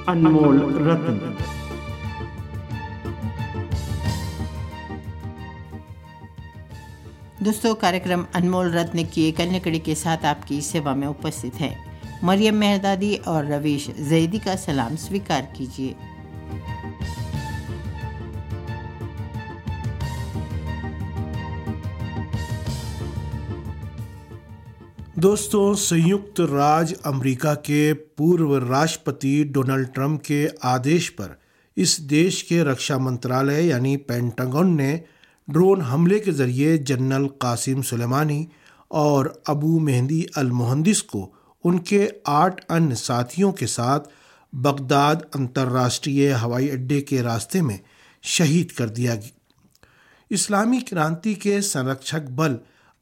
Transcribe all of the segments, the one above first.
अनमोल रत्न। दोस्तों, कार्यक्रम अनमोल रत्न की एक अन्य कड़ी के साथ आपकी सेवा में उपस्थित है। मरियम मेहरदादी और रवीश जैदी का सलाम स्वीकार कीजिए। दोस्तों, संयुक्त राज्य अमेरिका के पूर्व राष्ट्रपति डोनाल्ड ट्रंप के आदेश पर इस देश के रक्षा मंत्रालय यानी पेंटागन ने ड्रोन हमले के जरिए जनरल कासिम सुलेमानी और अबू मेहदी अल मुहंदिस को उनके 8 अन्य साथियों के साथ बगदाद अंतर्राष्ट्रीय हवाई अड्डे के रास्ते में शहीद कर दिया। इस्लामी क्रांति के संरक्षक बल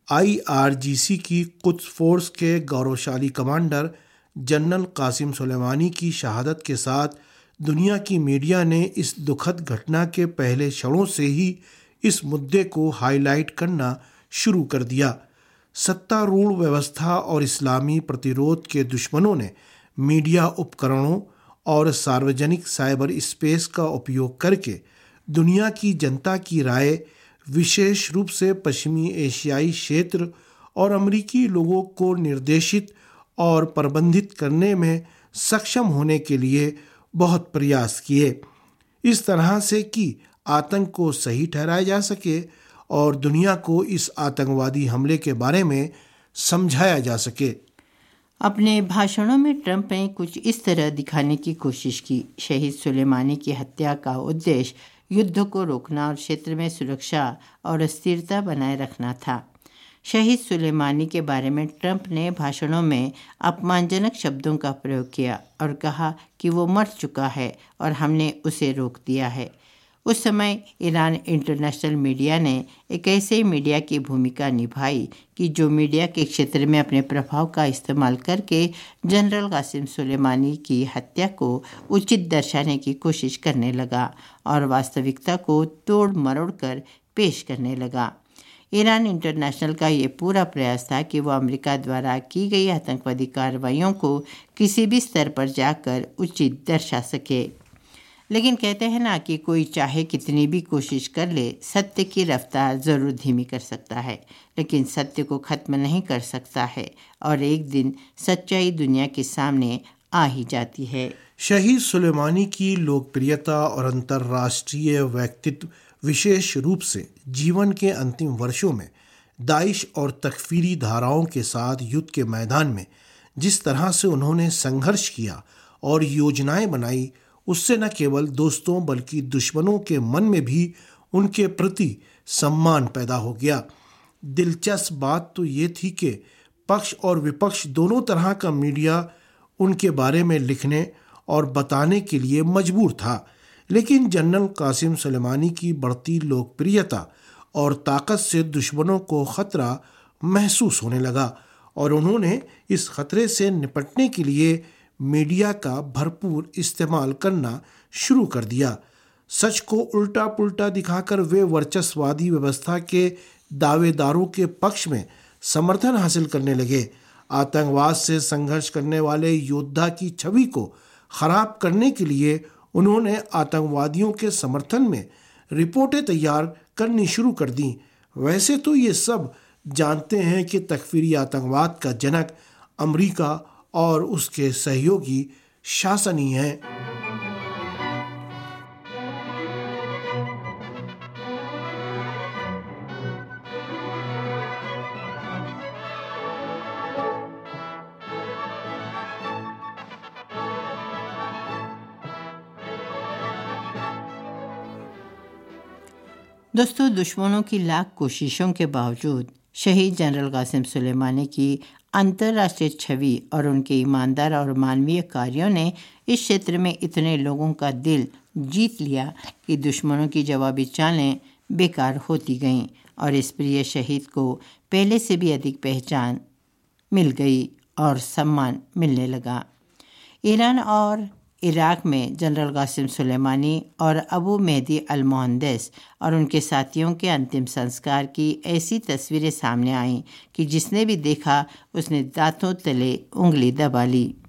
IRGC की कुद्स फोर्स के गौरवशाली कमांडर जनरल कासिम सुलेमानी की शहादत के साथ दुनिया की मीडिया ने इस दुखद घटना के पहले क्षणों से ही इस मुद्दे को हाईलाइट करना शुरू कर दिया। सत्तारूढ़ व्यवस्था और इस्लामी प्रतिरोध के दुश्मनों ने मीडिया उपकरणों और सार्वजनिक साइबर स्पेस का उपयोग करके दुनिया की जनता की राय, विशेष रूप से पश्चिमी एशियाई क्षेत्र और अमेरिकी लोगों को निर्देशित और प्रबंधित करने में सक्षम होने के लिए बहुत प्रयास किए, इस तरह से कि आतंक को सही ठहराया जा सके और दुनिया को इस आतंकवादी हमले के बारे में समझाया जा सके। अपने भाषणों में ट्रंप ने कुछ इस तरह दिखाने की कोशिश की। शहीद सुलेमानी की हत्या का उद्देश्य युद्ध को रोकना और क्षेत्र में सुरक्षा और स्थिरता बनाए रखना था। शहीद सुलेमानी के बारे में ट्रंप ने भाषणों में अपमानजनक शब्दों का प्रयोग किया और कहा कि वो मर चुका है और हमने उसे रोक दिया है। उस समय ईरान इंटरनेशनल मीडिया ने एक ऐसे मीडिया की भूमिका निभाई कि जो मीडिया के क्षेत्र में अपने प्रभाव का इस्तेमाल करके जनरल कासिम सुलेमानी की हत्या को उचित दर्शाने की कोशिश करने लगा और वास्तविकता को तोड़ मरोड़ कर पेश करने लगा। ईरान इंटरनेशनल का ये पूरा प्रयास था कि वह अमेरिका द्वारा की गई आतंकवादी कार्रवाइयों को किसी भी स्तर पर जाकर उचित दर्शा सके। लेकिन कहते हैं ना कि कोई चाहे कितनी भी कोशिश कर ले, सत्य की रफ्तार ज़रूर धीमी कर सकता है, लेकिन सत्य को ख़त्म नहीं कर सकता है और एक दिन सच्चाई दुनिया के सामने आ ही जाती है। शहीद सुलेमानी की लोकप्रियता और अंतर्राष्ट्रीय व्यक्तित्व विशेष रूप से जीवन के अंतिम वर्षों में दाइश और तकफीरी धाराओं के साथ युद्ध के मैदान में जिस तरह से उन्होंने संघर्ष किया और योजनाएं बनाई, उससे न केवल दोस्तों बल्कि दुश्मनों के मन में भी उनके प्रति सम्मान पैदा हो गया। दिलचस्प बात तो ये थी कि पक्ष और विपक्ष दोनों तरह का मीडिया उनके बारे में लिखने और बताने के लिए मजबूर था, लेकिन जनरल कासिम सुलेमानी की बढ़ती लोकप्रियता और ताकत से दुश्मनों को खतरा महसूस होने लगा और उन्होंने इस खतरे से निपटने के लिए मीडिया का भरपूर इस्तेमाल करना शुरू कर दिया। सच को उल्टा पुल्टा दिखाकर वे वर्चस्ववादी व्यवस्था के दावेदारों के पक्ष में समर्थन हासिल करने लगे। आतंकवाद से संघर्ष करने वाले योद्धा की छवि को खराब करने के लिए उन्होंने आतंकवादियों के समर्थन में रिपोर्टें तैयार करनी शुरू कर दी। वैसे तो ये सब जानते हैं कि तकफीरी आतंकवाद का जनक अमेरिका और उसके सहयोगी शासन ही हैं। दोस्तों, दुश्मनों की लाख कोशिशों के बावजूद शहीद जनरल कासिम सुलेमानी की अंतर्राष्ट्रीय छवि और उनके ईमानदार और मानवीय कार्यों ने इस क्षेत्र में इतने लोगों का दिल जीत लिया कि दुश्मनों की जवाबी चालें बेकार होती गईं और इस प्रिय शहीद को पहले से भी अधिक पहचान मिल गई और सम्मान मिलने लगा। ईरान और इराक में जनरल कासिम सुलेमानी और अबू मेहदी अल मुहंदिस और उनके साथियों के अंतिम संस्कार की ऐसी तस्वीरें सामने आईं कि जिसने भी देखा उसने दांतों तले उंगली दबा ली।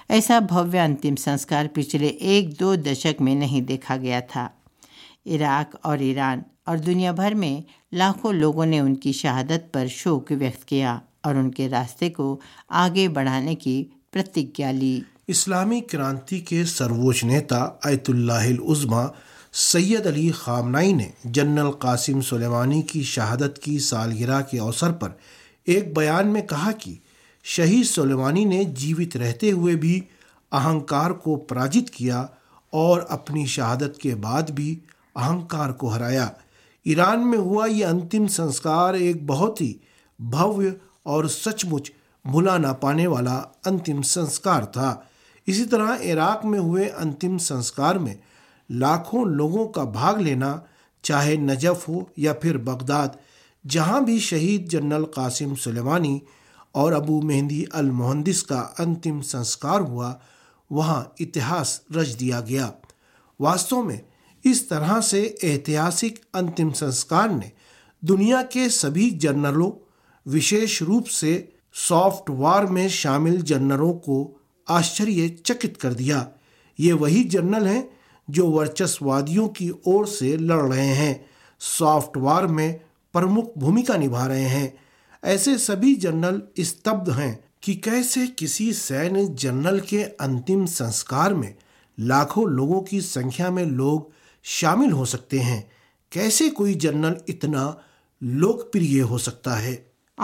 ऐसा भव्य अंतिम संस्कार पिछले 1-2 दशक में नहीं देखा गया था। इराक और ईरान और दुनिया भर में लाखों लोगों ने उनकी शहादत पर शोक व्यक्त किया और उनके रास्ते को आगे बढ़ाने की प्रतिज्ञा ली। इस्लामी क्रांति के सर्वोच्च नेता आयतुल्लाहिल उज़्मा सैयद अली ख़ामनाई ने जनरल कासिम सुलेमानी की शहादत की सालगिरह के अवसर पर एक बयान में कहा कि शहीद सुलेमानी ने जीवित रहते हुए भी अहंकार को पराजित किया और अपनी शहादत के बाद भी अहंकार को हराया। ईरान में हुआ ये अंतिम संस्कार एक बहुत ही भव्य और सचमुच भुला ना पाने वाला अंतिम संस्कार था। इसी तरह इराक में हुए अंतिम संस्कार में लाखों लोगों का भाग लेना, चाहे नजफ हो या फिर बगदाद, जहां भी शहीद जनरल कासिम सुलेमानी और अबू मेहंदी अल मुहंदिस का अंतिम संस्कार हुआ, वहां इतिहास रच दिया गया। वास्तव में इस तरह से ऐतिहासिक अंतिम संस्कार ने दुनिया के सभी जनरलों, विशेष रूप से सॉफ्ट वॉर में शामिल जनरलों को आश्चर्यचकित कर दिया। ये वही जनरल हैं जो वर्चस्ववादियों की ओर से लड़ रहे हैं, सॉफ्ट वॉर में प्रमुख भूमिका निभा रहे हैं। ऐसे सभी जनरल स्तब्ध हैं कि कैसे किसी सैन्य जनरल के अंतिम संस्कार में लाखों लोगों की संख्या में लोग शामिल हो सकते हैं। कैसे कोई जनरल इतना लोकप्रिय हो सकता है।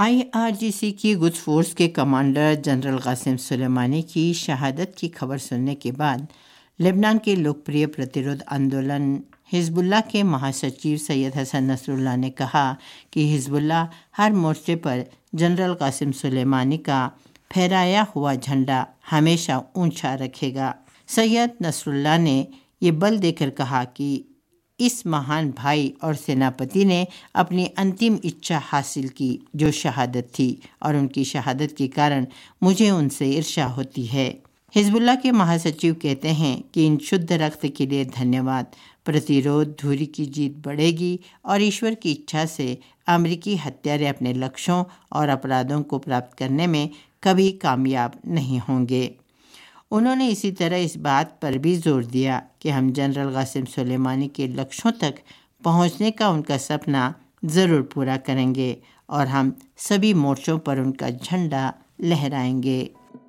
IRGC की गुड्स फोर्स के कमांडर जनरल कासिम सुलेमानी की शहादत की खबर सुनने के बाद लेबनान के लोकप्रिय प्रतिरोध आंदोलन हिजबुल्लाह के महासचिव सैयद हसन नसरुल्लाह ने कहा कि हिजबुल्लाह हर मोर्चे पर जनरल कासिम सुलेमानी का फहराया हुआ झंडा हमेशा ऊंचा रखेगा। सैयद नसरुल्लाह ने ये बल देकर कहा कि इस महान भाई और सेनापति ने अपनी अंतिम इच्छा हासिल की, जो शहादत थी, और उनकी शहादत के कारण मुझे उनसे ईर्ष्या होती है। हिजबुल्लाह के महासचिव कहते हैं कि इन शुद्ध रक्त के लिए धन्यवाद। प्रतिरोध धुरी की जीत बढ़ेगी और ईश्वर की इच्छा से अमेरिकी हत्यारे अपने लक्ष्यों और अपराधों को प्राप्त करने में कभी कामयाब नहीं होंगे। उन्होंने इसी तरह इस बात पर भी जोर दिया कि हम जनरल कासिम सुलेमानी के लक्ष्यों तक पहुंचने का उनका सपना ज़रूर पूरा करेंगे और हम सभी मोर्चों पर उनका झंडा लहराएंगे।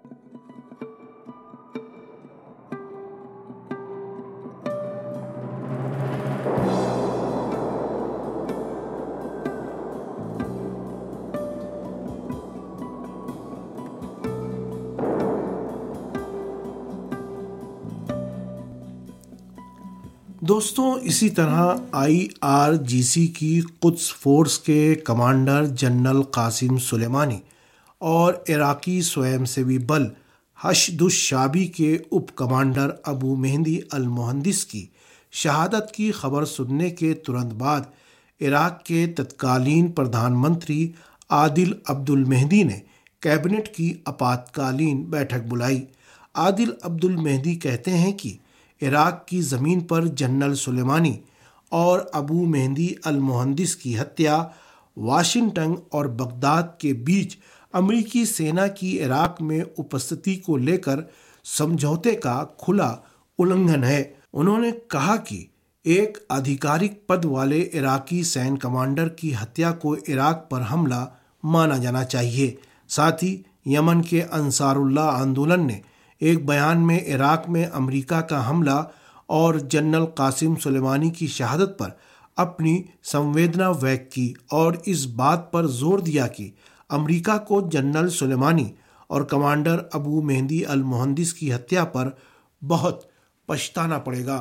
दोस्तों, इसी तरह IRGC की कुद्स फोर्स के कमांडर जनरल कासिम सुलेमानी और इराकी स्वयंसेवी बल हशदुश-शाबी के उप commander Abu Mahdi al Muhandis की शहादत की खबर सुनने के तुरंत बाद इराक के तत्कालीन प्रधानमंत्री आदिल अब्दुल मेहदी ने कैबिनेट की आपातकालीन बैठक बुलाई। आदिल अब्दुल मेहदी कहते हैं कि इराक की ज़मीन पर जनरल सुलेमानी और अबू मेहंदी अल मुहंदिस की हत्या वाशिंगटन और बगदाद के बीच अमेरिकी सेना की इराक में उपस्थिति को लेकर समझौते का खुला उल्लंघन है। उन्होंने कहा कि एक आधिकारिक पद वाले इराकी सैन्य कमांडर की हत्या को इराक पर हमला माना जाना चाहिए। साथ ही यमन के अंसारुल्लाह आंदोलन ने एक बयान में इराक में अमेरिका का हमला और जनरल कासिम सुलेमानी की शहादत पर अपनी संवेदना व्यक्त की और इस बात पर जोर दिया कि अमेरिका को जनरल सुलेमानी और commander Abu Mahdi al Muhandis की हत्या पर बहुत पछताना पड़ेगा।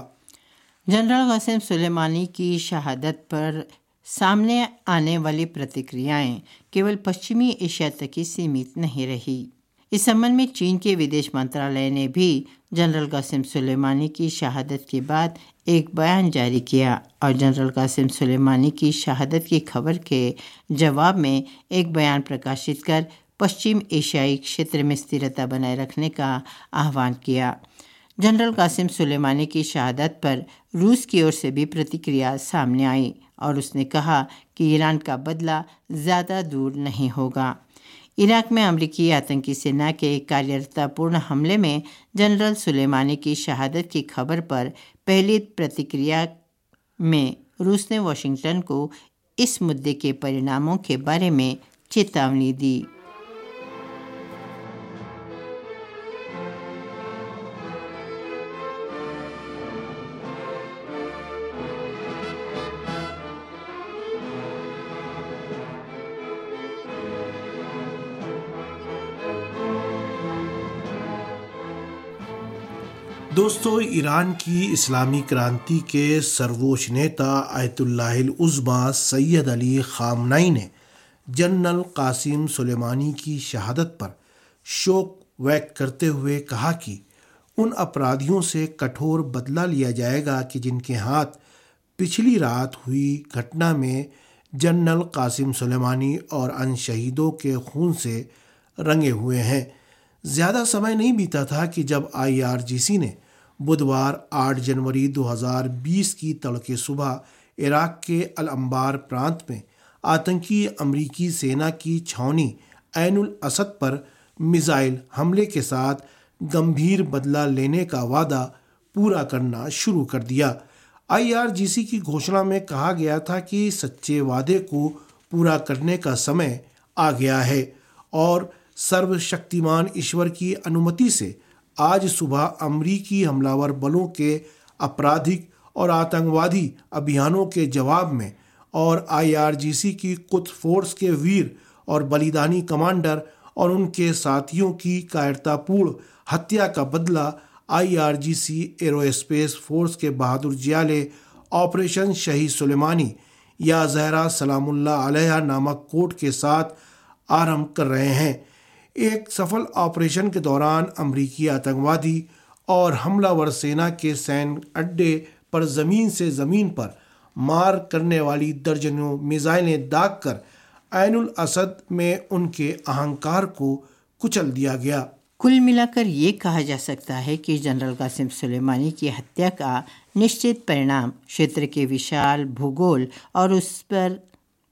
जनरल कासिम सुलेमानी की शहादत पर सामने आने वाली प्रतिक्रियाएं केवल पश्चिमी एशिया तक ही सीमित नहीं रही। इस संबंध में चीन के विदेश मंत्रालय ने भी जनरल कासिम सुलेमानी की शहादत के बाद एक बयान जारी किया और जनरल कासिम सुलेमानी की शहादत की खबर के जवाब में एक बयान प्रकाशित कर पश्चिम एशियाई क्षेत्र में स्थिरता बनाए रखने का आह्वान किया। जनरल कासिम सुलेमानी की शहादत पर रूस की ओर से भी प्रतिक्रिया सामने आई और उसने कहा कि ईरान का बदला ज़्यादा दूर नहीं होगा। इराक में अमेरिकी आतंकी सेना के कायरतापूर्ण हमले में जनरल सुलेमानी की शहादत की खबर पर पहली प्रतिक्रिया में रूस ने वाशिंगटन को इस मुद्दे के परिणामों के बारे में चेतावनी दी। दोस्तों, ईरान की इस्लामी क्रांति के सर्वोच्च नेता आयतुल्लाहिल उज़्मा सैयद अली ख़ामनई ने जनरल कासिम सुलेमानी की शहादत पर शोक व्यक्त करते हुए कहा कि उन अपराधियों से कठोर बदला लिया जाएगा कि जिनके हाथ पिछली रात हुई घटना में जनरल कासिम सुलेमानी और अन्य शहीदों के खून से रंगे हुए हैं। ज़्यादा समय नहीं बीता था कि जब IRGC ने बुधवार 8 जनवरी 2020 की तड़के सुबह इराक के अल अंबार प्रांत में आतंकी अमरीकी सेना की छावनी ऐनुल असद पर मिसाइल हमले के साथ गंभीर बदला लेने का वादा पूरा करना शुरू कर दिया। IRGC की घोषणा में कहा गया था कि सच्चे वादे को पूरा करने का समय आ गया है और सर्वशक्तिमान ईश्वर की अनुमति से आज सुबह अमरीकी हमलावर बलों के आपराधिक और आतंकवादी अभियानों के जवाब में और IRGC की कुद्स फोर्स के वीर और बलिदानी कमांडर और उनके साथियों की कायरतापूर्ण हत्या का बदला IRGC एरोस्पेस फोर्स के बहादुर जियाले ऑपरेशन शहीद सुलेमानी या ज़हरा सलामुल्लाह अलैहा नामक कोड के साथ आरंभ कर रहे हैं। एक सफल ऑपरेशन के दौरान अमरीकी आतंकवादी और हमलावर सेना के सैन्य अड्डे पर ज़मीन से ज़मीन पर मार करने वाली दर्जनों मिसाइलें दागकर ऐनुल असद में उनके अहंकार को कुचल दिया गया। कुल मिलाकर ये कहा जा सकता है कि जनरल कासिम सुलेमानी की हत्या का निश्चित परिणाम क्षेत्र के विशाल भूगोल और उस पर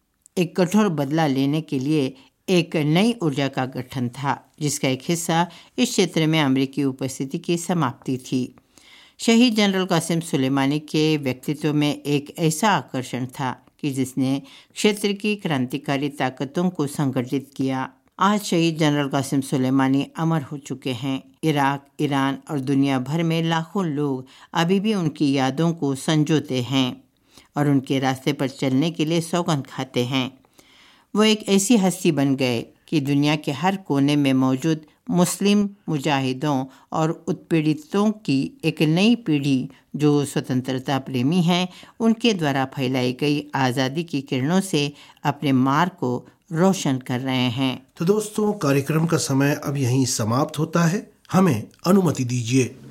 एक कठोर बदला लेने के लिए एक नई ऊर्जा का गठन था, जिसका एक हिस्सा इस क्षेत्र में अमेरिकी उपस्थिति की समाप्ति थी। शहीद जनरल कासिम सुलेमानी के व्यक्तित्व में एक ऐसा आकर्षण था कि जिसने क्षेत्र की क्रांतिकारी ताकतों को संगठित किया। आज शहीद जनरल कासिम सुलेमानी अमर हो चुके हैं। इराक, ईरान और दुनिया भर में लाखों लोग अभी भी उनकी यादों को संजोते हैं और उनके रास्ते पर चलने के लिए सौगंध खाते हैं। वो एक ऐसी हस्ती बन गए कि दुनिया के हर कोने में मौजूद मुस्लिम मुजाहिदों और उत्पीड़ितों की एक नई पीढ़ी जो स्वतंत्रता प्रेमी हैं, उनके द्वारा फैलाई गई आज़ादी की किरणों से अपने मार्ग को रोशन कर रहे हैं। तो दोस्तों, कार्यक्रम का समय अब यहीं समाप्त होता है। हमें अनुमति दीजिए।